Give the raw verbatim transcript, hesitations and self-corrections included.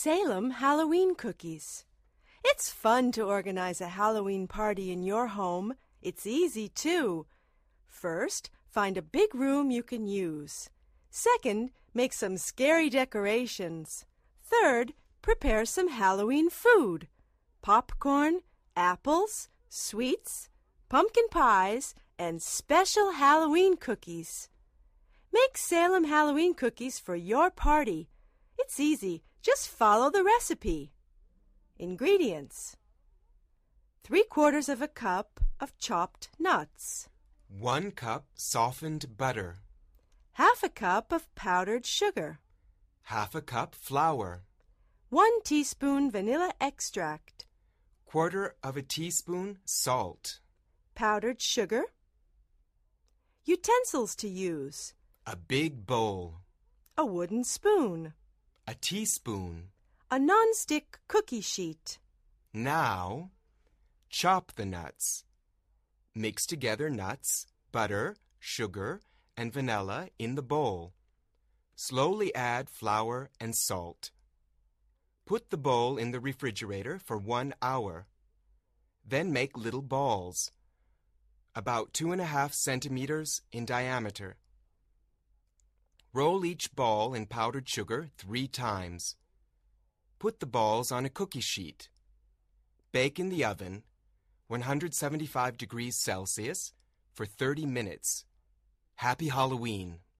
Salem Halloween cookies. It's fun to organize a Halloween party in your home. It's easy, too. First, find a big room you can use. Second, make some scary decorations. Third, prepare some Halloween food. Popcorn, apples, sweets, pumpkin pies, and special Halloween cookies. Make Salem Halloween cookies for your party. It's easy. Just follow the recipe. Ingredients: three quarters of a cup of chopped nuts. One cup softened butter. Half a cup of powdered sugar. Half a cup flour. One teaspoon vanilla extract. Quarter of a teaspoon salt. Powdered sugar. Utensils to use: A big bowl. A wooden spoon. A teaspoon. A non-stick cookie sheet. Now, chop the nuts. Mix together nuts, butter, sugar, and vanilla in the bowl. Slowly add flour and salt. Put the bowl in the refrigerator for one hour. Then make little balls, about two and a half centimeters in diameter. Roll each ball in powdered sugar three times. Put the balls on a cookie sheet. Bake in the oven, one hundred seventy-five degrees Celsius, for thirty minutes. Happy Halloween!